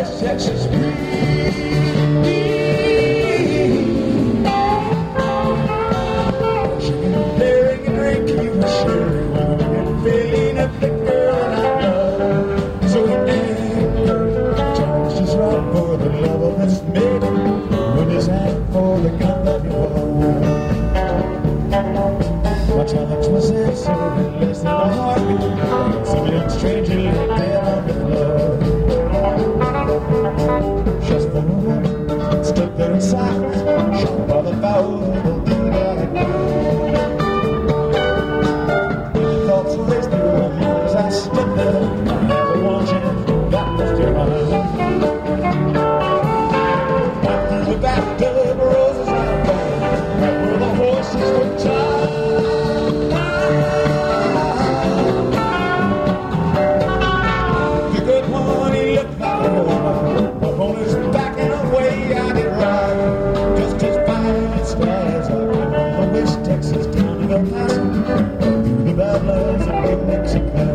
West Texas breeze. Drinking, daring, and drinking, you were sharing, and filling up the girl I love. So anchor, time's just right for the love of this maiden. When his hand for the gun that he won. My challenge was answered in less than a heartbeat. Some young stranger lay dead on the floor. Just for a moment, stood there in silence, shocked by the foul deed I had done. Many thoughts raced through my mind as I stood there. I had the one chance that was divine. Up through the bathtub, roses were born, right where the horses were tied. The good one, he looked like a woman, upon his back and away I did ride. Just as fast as I came on the West Texas town of El Paso, through the badlands of New Mexico.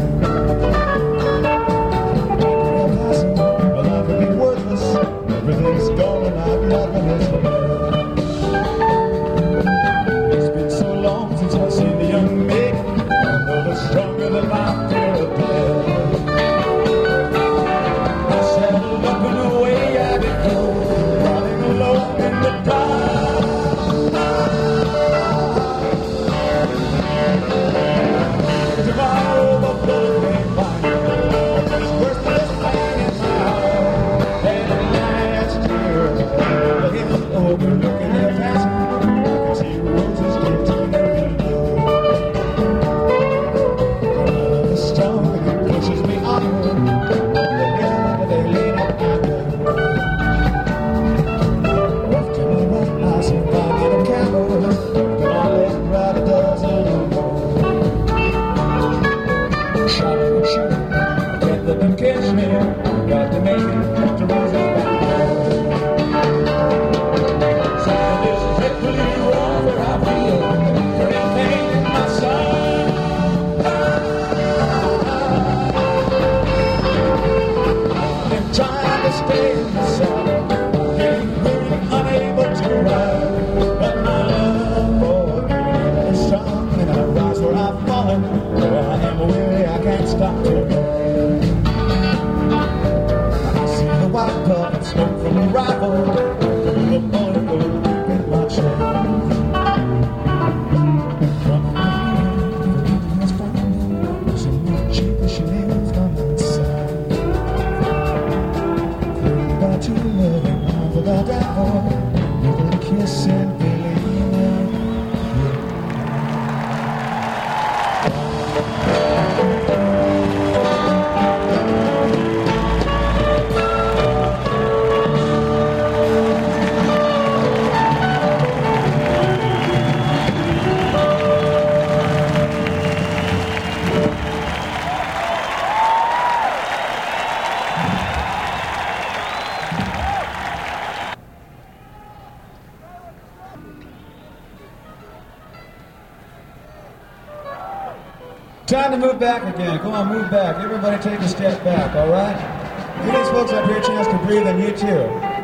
El Paso, my life would be worthless. Everything's gone and I've nothing else to love. It's been so long since I've seen the young maiden, although it's stronger than my fear of death. I sat looking away at it go, riding alone in the dark. Tomorrow the blood may find me, it's worse than this pain in my heart. And last year, the hills overlooking their passing, I could see roses getting below. My love is strong and it pushes me onward, on the hill they lean up I go. Off to my right I see 500 cowboys, to my left right a dozen or more. Shouting and shooting, can't let them catch me, got to make it to Rose's back door. Something is dreadfully wrong where I feel, burning pain in my side. I'm trying to stay in the saddle, getting weary, unable to ride. But my love for you is strong, and I rise where I've fallen. Though I am weary, I can't stop to go. I see the white puff and smoke from the rifle, through the bullet hole in my chest. From the feeling was found, so much cheaper she lives by my side. Through by two loving arms without doubt, with a kiss and believe. Time to move back again. Come on, move back. Everybody take a step back, all right? Give these folks up here a chance to breathe, and you too.